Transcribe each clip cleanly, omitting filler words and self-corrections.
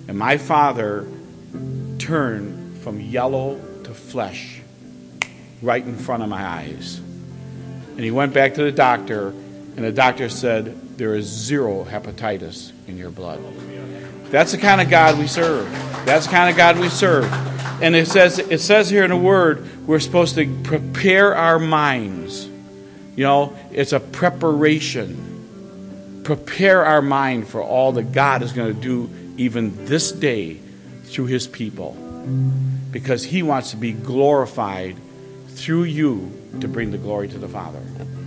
And my father turned from yellow to flesh right in front of my eyes. And he went back to the doctor, and the doctor said, there is 0 hepatitis in your blood. That's the kind of God we serve. That's the kind of God we serve. And it says here in the Word, we're supposed to prepare our minds. You know, it's a preparation. Prepare our mind for all that God is going to do even this day through His people. Because He wants to be glorified through you to bring the glory to the Father.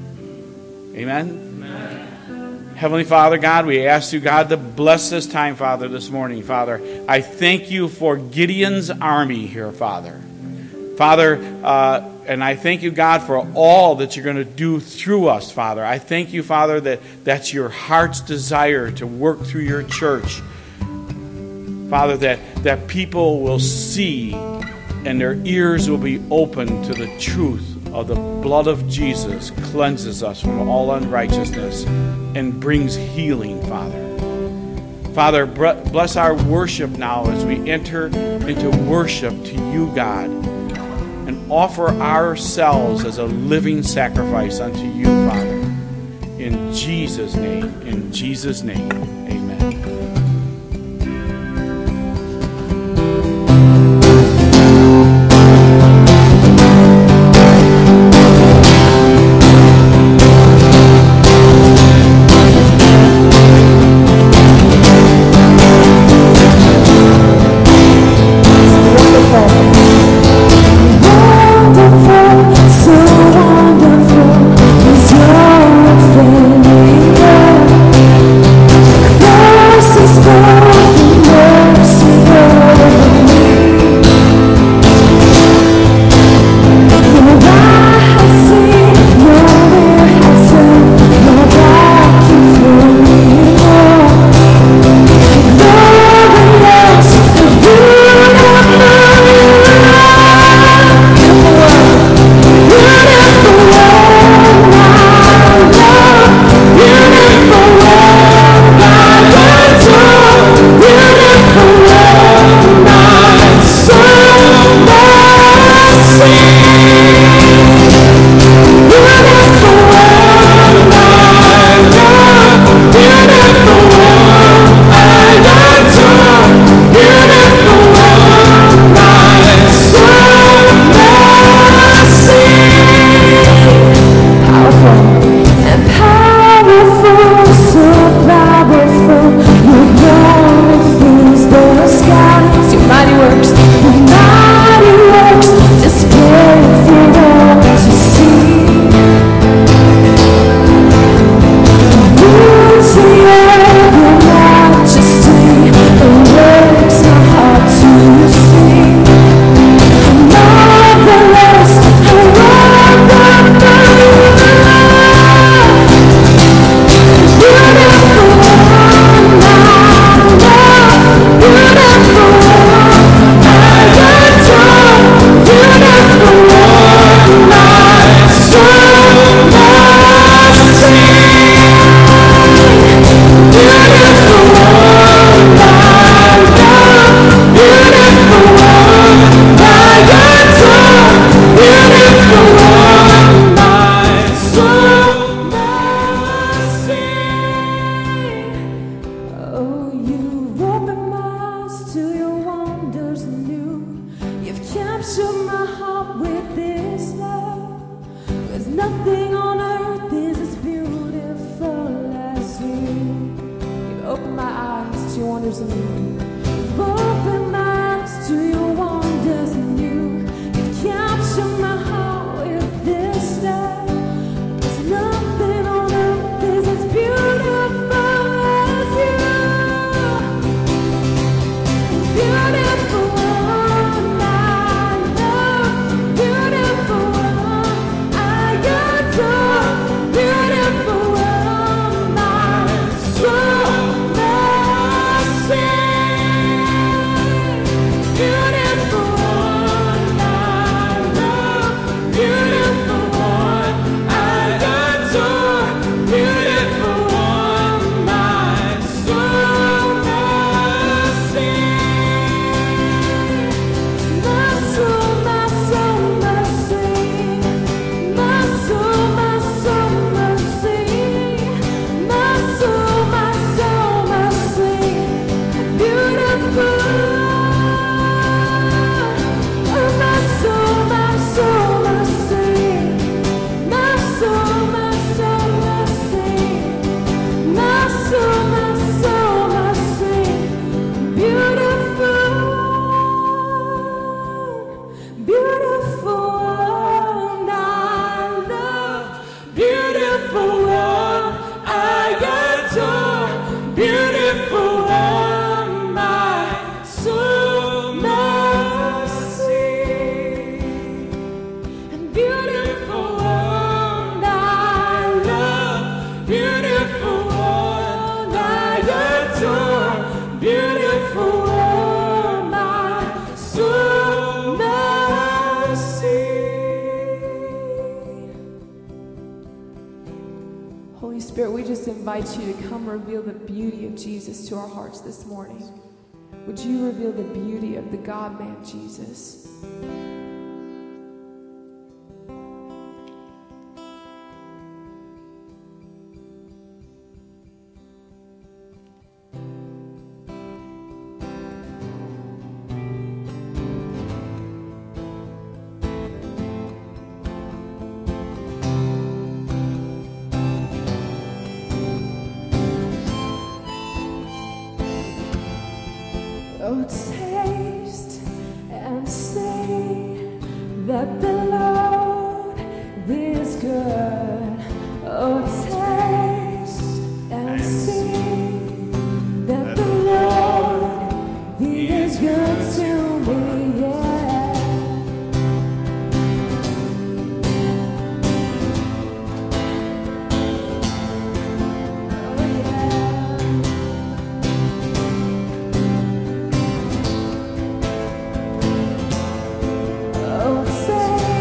Amen? Heavenly Father, God, we ask you, God, to bless this time, Father, this morning, Father. I thank you for Gideon's army here, Father. Father, and I thank you, God, for all that you're going to do through us, Father. I thank you, Father, that that's your heart's desire to work through your church. Father, that people will see and their ears will be open to the truth of the blood of Jesus cleanses us from all unrighteousness and brings healing, Father. Father, bless our worship now as we enter into worship to you, God, and offer ourselves as a living sacrifice unto you, Father. In Jesus' name, amen. Beautiful. just invite you to come reveal the beauty of Jesus to our hearts this morning. Would you reveal the beauty of the God-man Jesus? Oh, taste and see that the Lord is good. Oh, taste and see that the Lord, He is good to me, yeah. Oh, yeah. Oh, say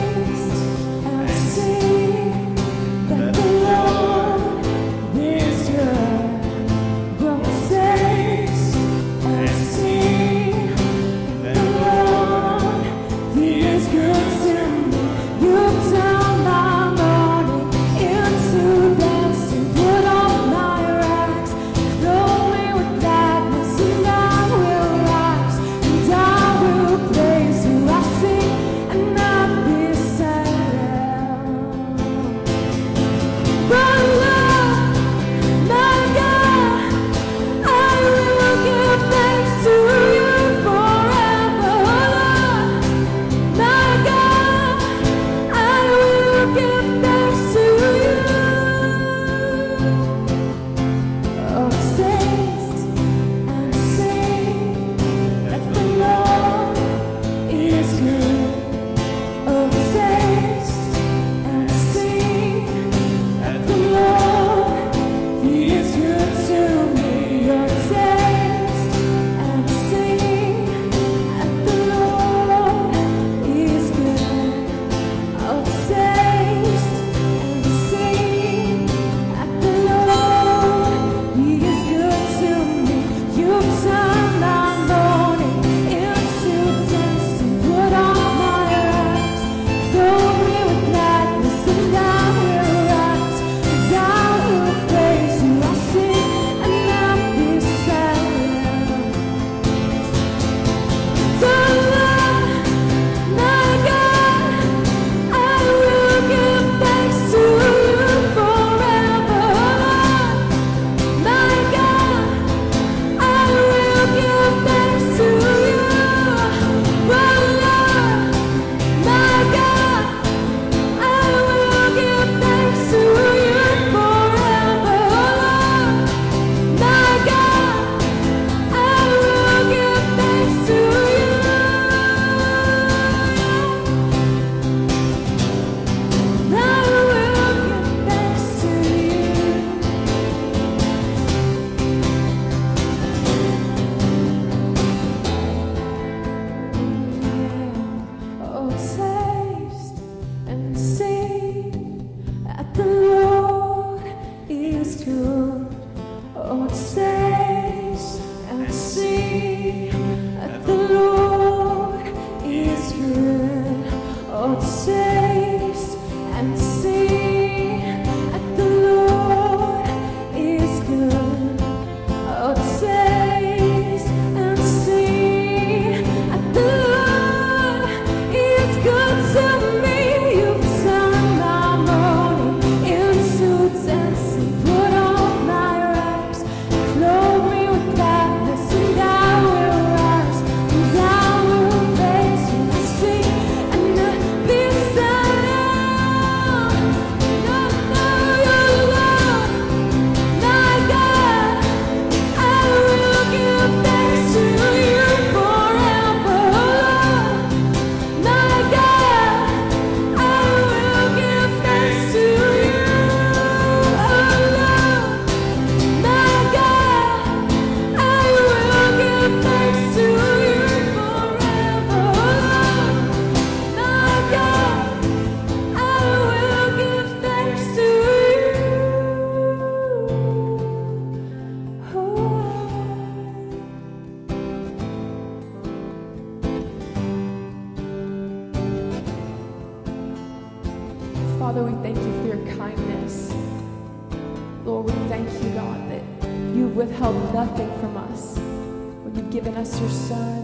Father, we thank you for your kindness. Lord, we thank you, God, that you've withheld nothing from us when you've given us your Son.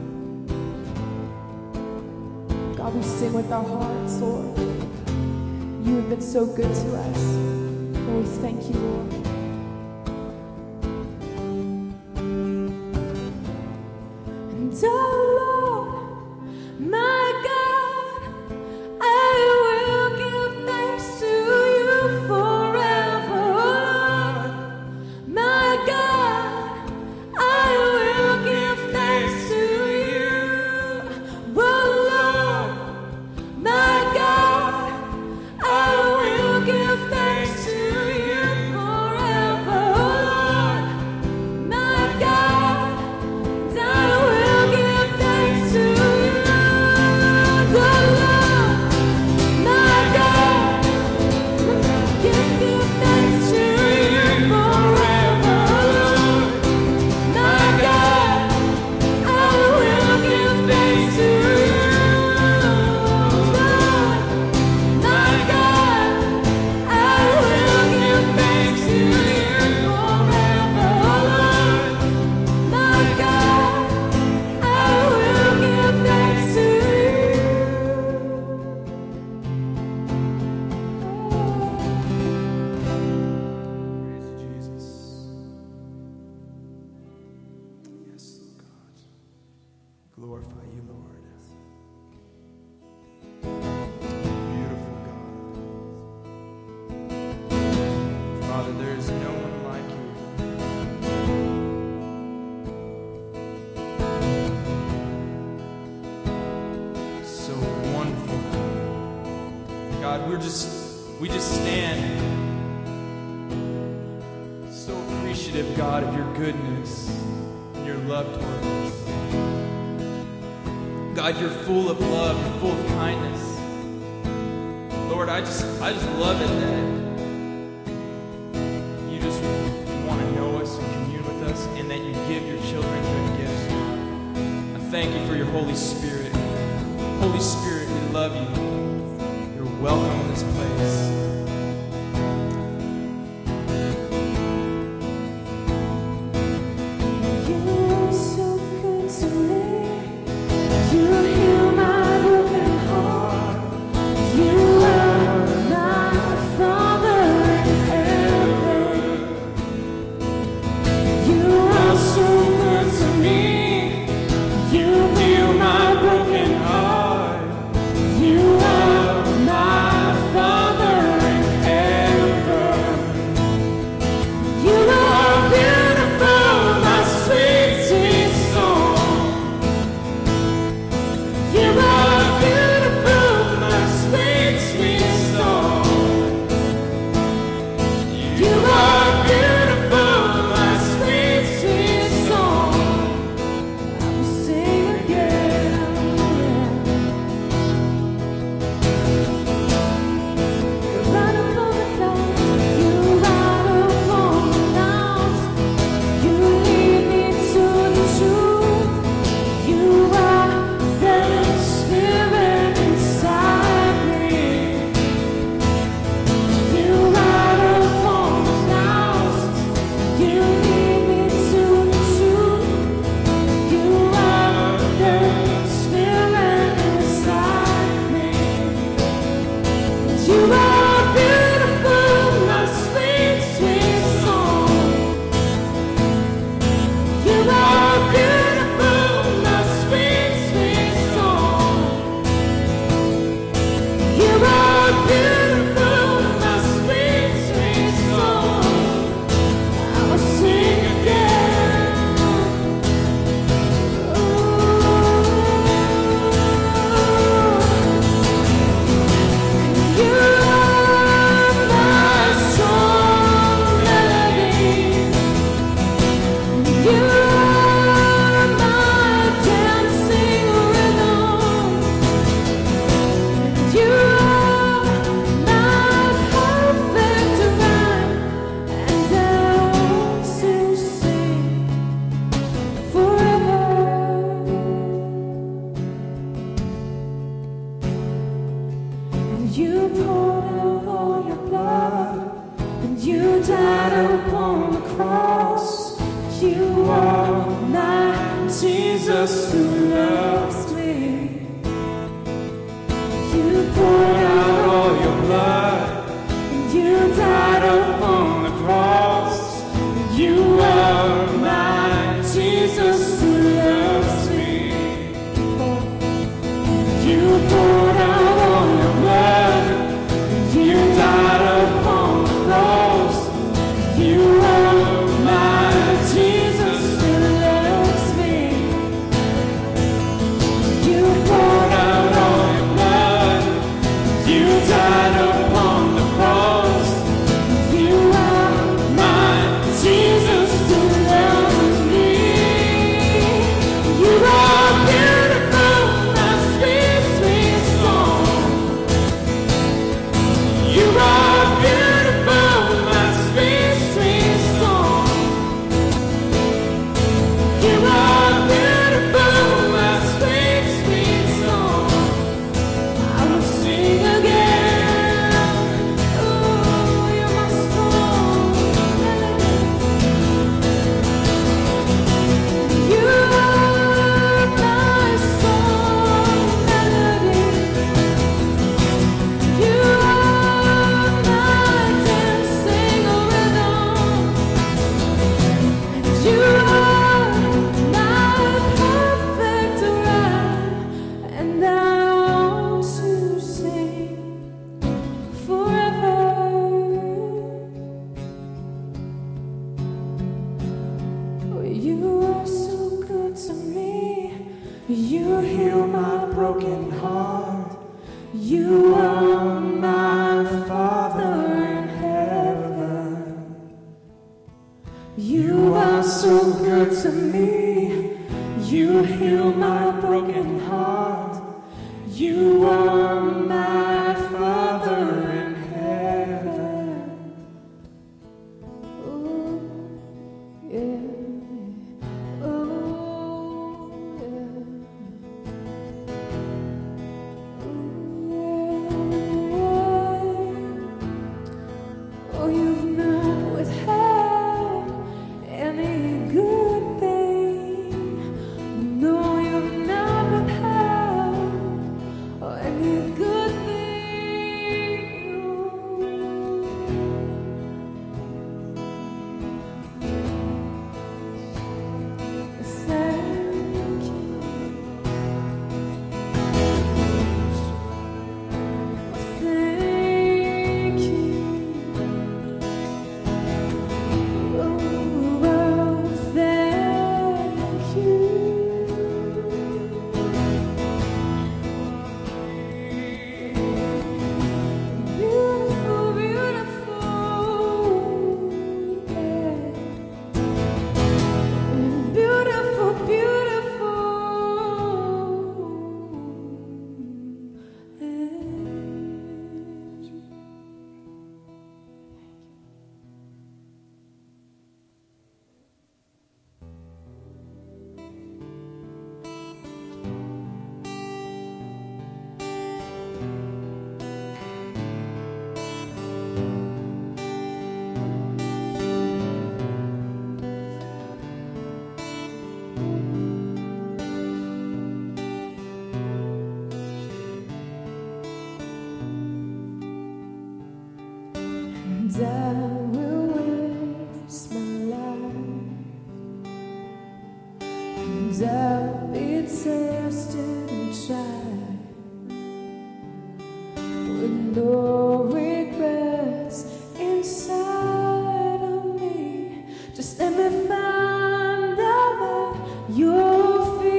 God, we sing with our hearts, Lord. You have been so good to us. Lord, we thank you, Lord. And oh Lord, my God, I will give thanks to you forever. Lord, my God, I will give thanks to you. But Lord, my God, I will give thanks to you forever. Lord, my God, and I will give thanks to you. The Lord, my God, give thanks to you forever. Lord, my God, I will give thanks to you. Lord, my God, I will give thanks to you forever. Lord, my God, I will give thanks to you. Praise you, Jesus. Yes, Lord God. Glorify you, Lord. Beautiful God. Father, there is no one like you. So wonderful. God, we just stand so appreciative, God, of your goodness and your love toward us. God, you're full of love, you're full of kindness. Lord, I just love it that you just want to know us and commune with us, and that you give your children good gifts. I thank you for your Holy Spirit. Holy Spirit, we love you. You're welcome in this place. You're so good to me. You heal my broken heart. You are my Father in heaven. You are so good to me. You heal my broken heart. You are my Father Jesus who loves me. You poured out all your blood, and you died upon the cross. You are my Jesus who loves me. You poured out all your blood, and you died upon the cross. You are my Jesus who loves me. You poured out all your blood, you died upon the cross. You are my Jesus who loves me. You are beautiful, my sweet, sweet song. You are beautiful, my sweet, sweet song. You are beautiful, my sweet, sweet song. I will sing again. Oh, you're my song. You are my song melody. You are my dancing rhythm. You are my perfect rhyme, and I want to sing forever. Oh, you are so good to me. You heal my broken heart. You are my Father in heaven. You are so good to me. You heal my broken heart. You are my Father in heaven. Oh, yeah. Oh, yeah. Oh, you've not withheld any good thing. No, you've not withheld any good thing. Thank you. Thank you. Oh, thank you. Beautiful, beautiful, yeah. Beautiful, beautiful. And I will waste my life, and I'll be tested and tried, with no regrets inside of me. Just let me find out at your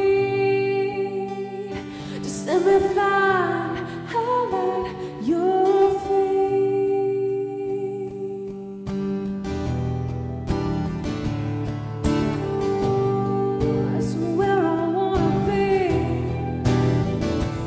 feet. Just let me find out at your feet. That's where I wanna be.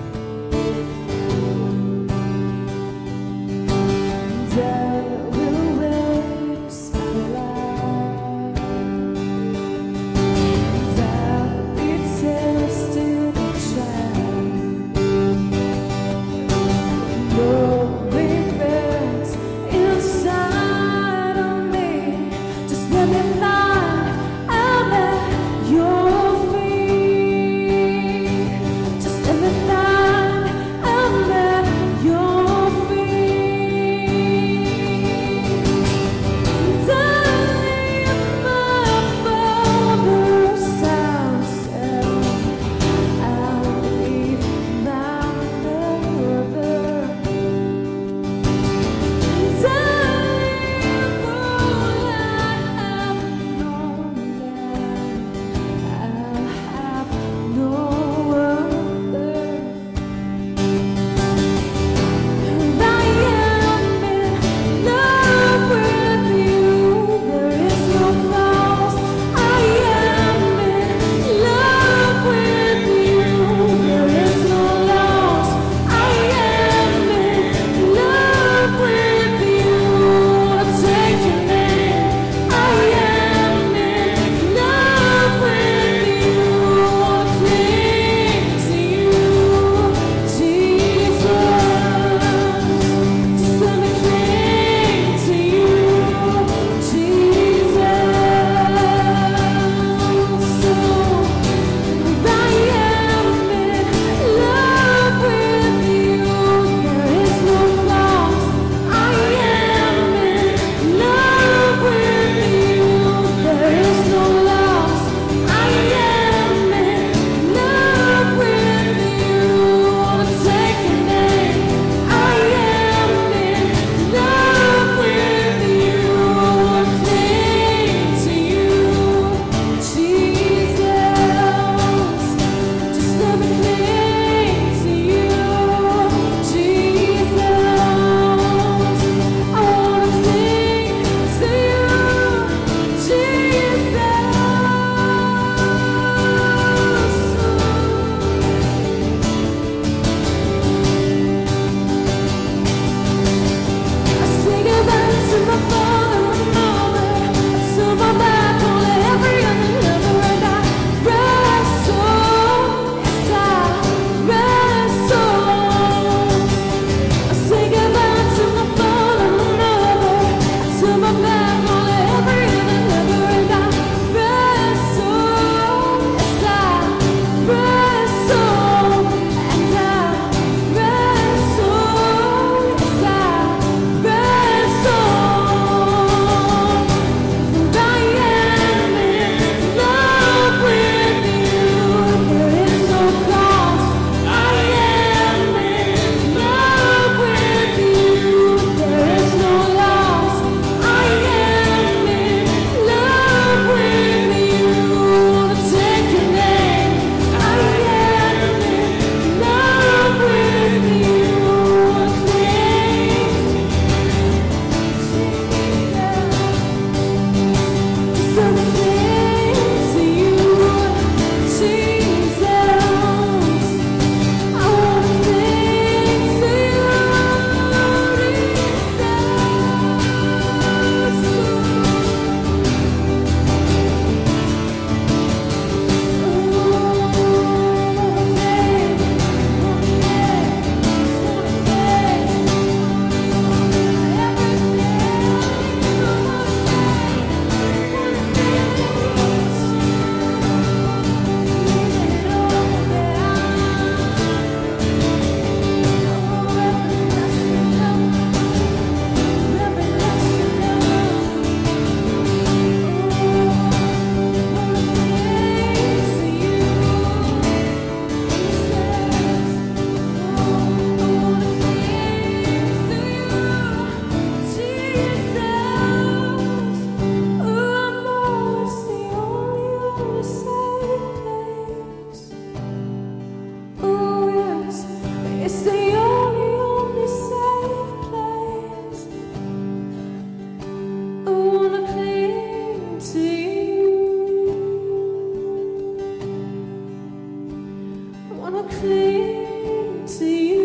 cling to you.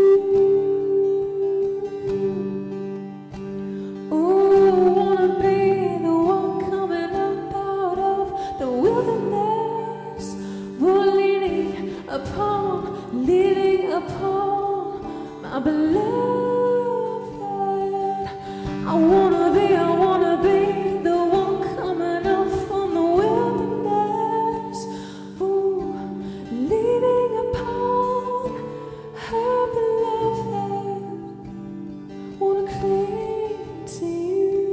Leaning upon my beloved. I wanna be the one coming up from the wilderness. Ooh, leaning upon her beloved. Wanna cling to you,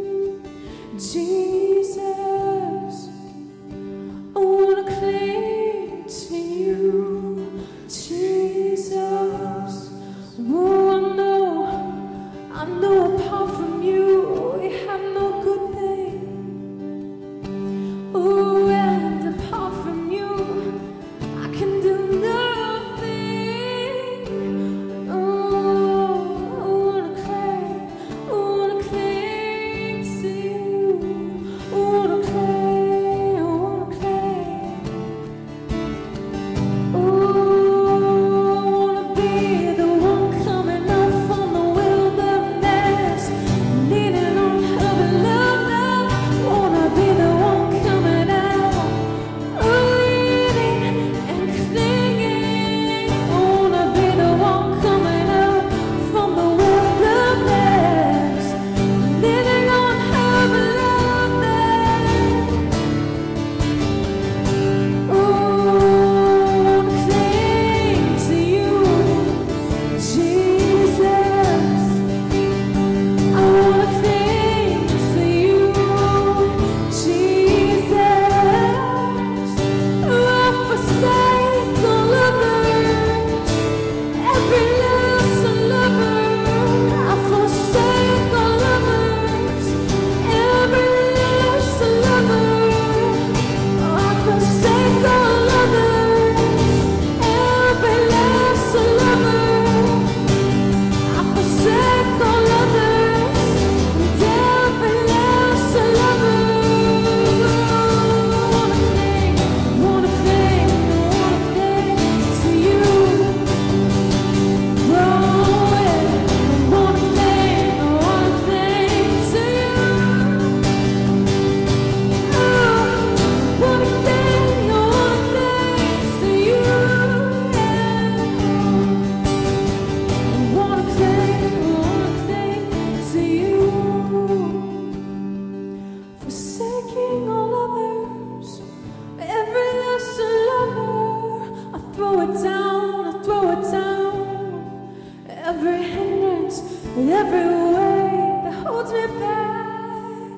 Jesus. I wanna cling to you, Jesus. Oh, I know apart from you, we have no good thing. Oh, and apart from you, I can do nothing. Oh, I wanna cling to you. I wanna cling. Oh. Every way that holds me back.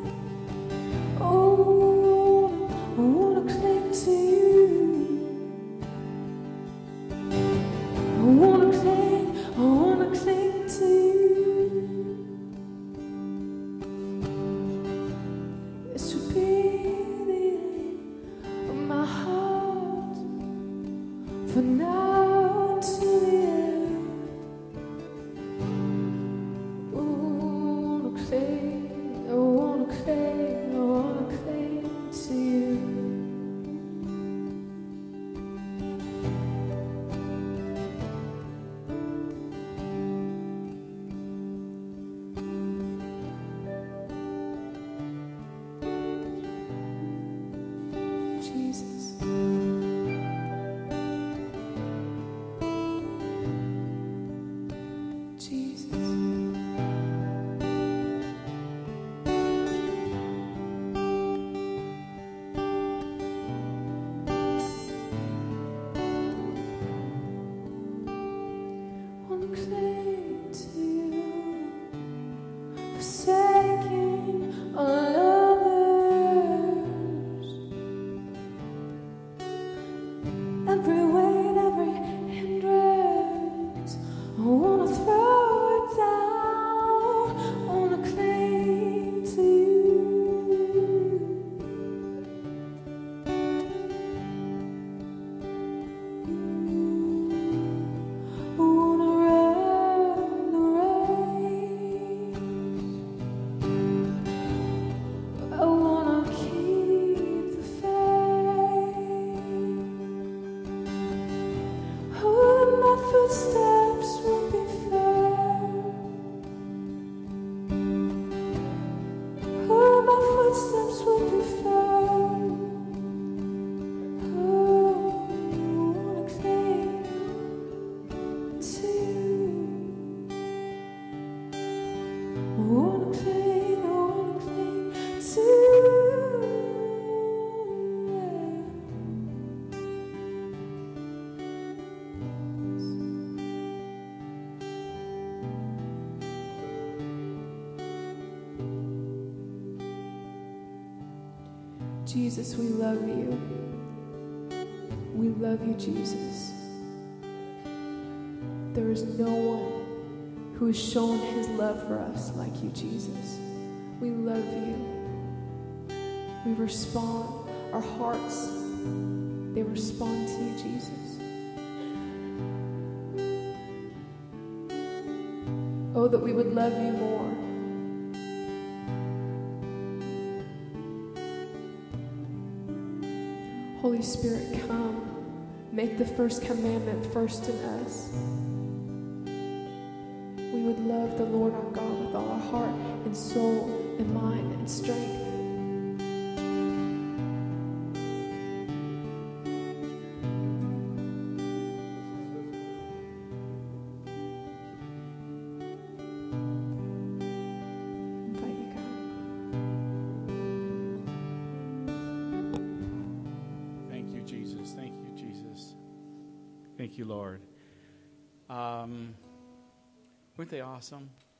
Oh, I wanna cling to you. I wanna cling to you. This would be the end of my heart from now to the end. I wanna cling to you. Jesus. footsteps will be firm. Oh, my footsteps will be firm. Oh, I wanna cling to you. I wanna cling to you. Jesus, we love you. We love you, Jesus. There is no one who has shown his love for us like you, Jesus. We love you. We respond, our hearts, they respond to you, Jesus. Oh, that we would love you more. Holy Spirit, come. Make the first commandment first in us. We would love the Lord our God with all our heart and soul and mind and strength. Invite you, God. Thank you, Jesus. Thank you, Jesus. Thank you, Lord. Weren't they awesome?